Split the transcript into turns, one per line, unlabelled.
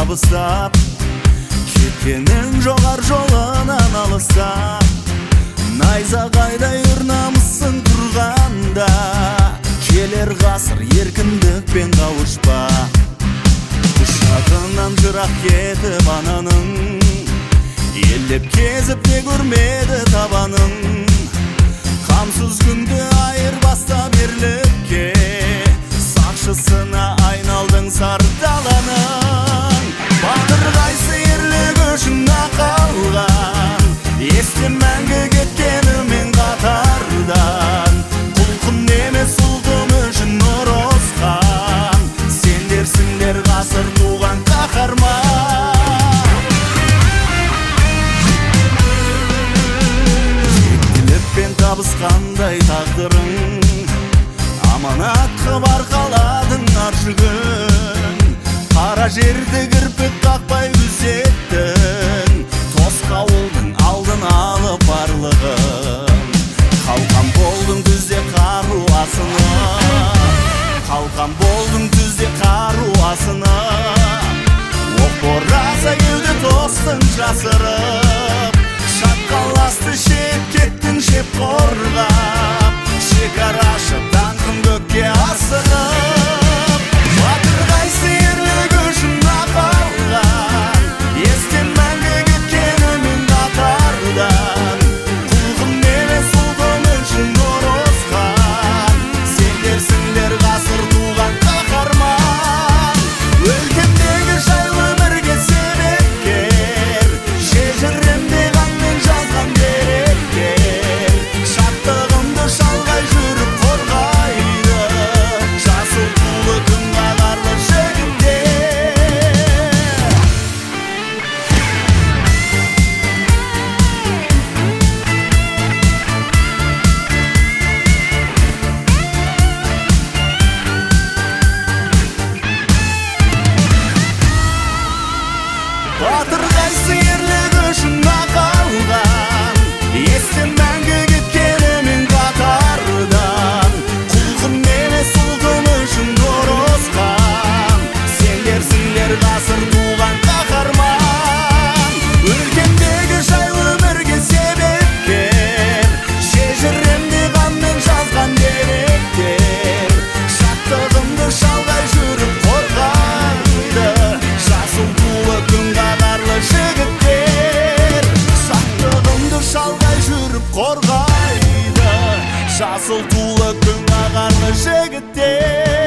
табыстап, кеткенің жоғар жолынан алыстап. Найзағайдай өр намысын тұрғанда, келер ғасыр еркіндікпен қауышпа. Құшағынан жырақ кетіп ананың, елдеп кезіп не көрмеді табаның. Қамсыз күнде айырбастап ерлікке, сақшысына айналдың сар даланың. Батыр қайсы ерлік үшін қалған, есте мәңгі кеткенімен қатардан. Құлқын емес ұлтым үшін ұрысқан, сендерсіңдер ғасыр туған қаһарман. Тектілікпен табысқандай тағдырың, аманат қыбар қаладың аршы күн. Қара жерді кірпік қақпай күзеттің, тосқауылдың алдын алып барлығын. Қалқан болдың күзде қару асына, қалқан болдың күзде қару асына. Оқ бораза кеуде тостың жасырып, шатқаласты шеп кеттің шеп қорғап. Шекарашы даңқын көкке асырып, батыр қайсы ерлік үшін қалған, есте мәңгі кеткенімен қатардан. Құлқын емес ұлтым үшін ұрысқан, сендерсіңдер ғасыр туған қаһарман. Өлкемдегі жайлы өмірге себепкер, шежіремде қанмен жазған деректер. Шаттығымды шалғай жүріп қорғайды, жасыл тулы күн қағарлы жігіттер. Батыр қайсы ерлік үшін қалған, есте мәңгі кеткенімен қатардан. Құлқын емес ұлтым үшін ұрысқан, сендерсіңдер ғасыр туған қаһарман. Өлкемдегі жайлы өмірге себепкер, шежіремде қанмен жазған деректер. Шаттығымды шалғай жүріп қорғайды, жасыл тулы күн қағарлы жігіттер. Шаттығымды шалғай жүріп қорғайды, жасыл тулы күн қағарлы жігіттер.